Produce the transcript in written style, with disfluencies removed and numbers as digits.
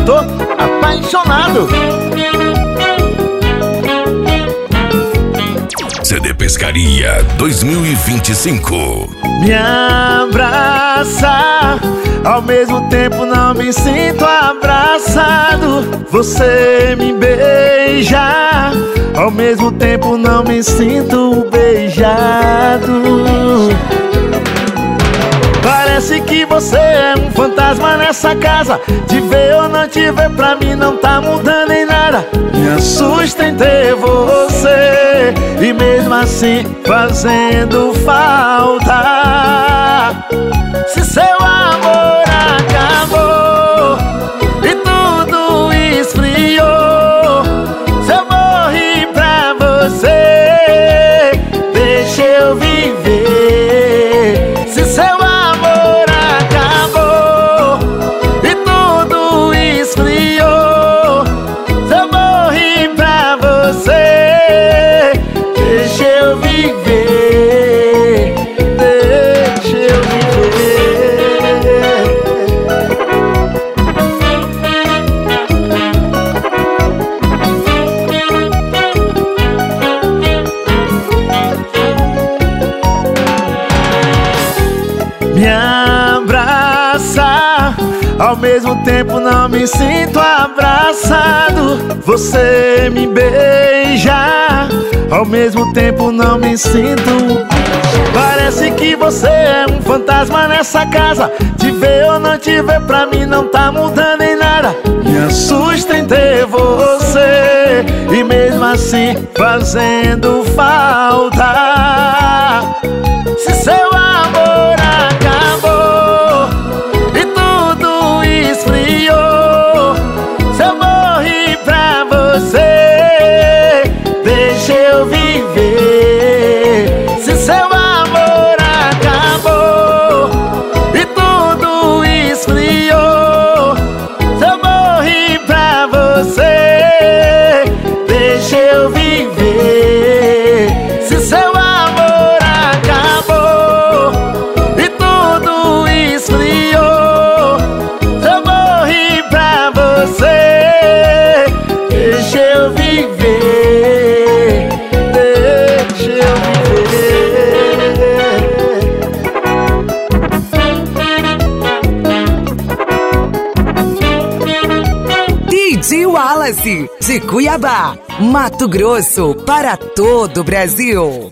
tô apaixonado. CD Pescaria 2025. Me abraça, ao mesmo tempo não me sinto abraçado. Você me beija, ao mesmo tempo não me sinto beijado. Parece que você é um fantasma nessa casa. Te ver ou não te ver pra mim não tá mudando em nada. Me assusta em ter você e mesmo assim fazendo falta. Se seu amor acabou e tudo esfriou, se eu morri pra você, deixa eu viver. Se seu amor acabou e tudo esfriou, se eu morri pra você, deixa eu viver, deixa eu viver. Me abraça, ao mesmo tempo não me sinto abraçado. Você me beija, ao mesmo tempo não me sinto. Parece que você é um fantasma nessa casa. Te ver ou não te ver pra mim não tá mudando em nada. Me assusta em ter você e mesmo assim fazendo falta. Se seu amor acabou e tudo esfriou, se eu morri pra você, deixa eu viver. Se seu amor acabou e tudo esfriou, se eu morri pra você, deixa eu viver. Se seu amor acabou e tudo esfriou, se eu morri pra você, deixa eu viver, deixa eu viver. DJ Wallace, de Cuiabá, Mato Grosso, para todo o Brasil.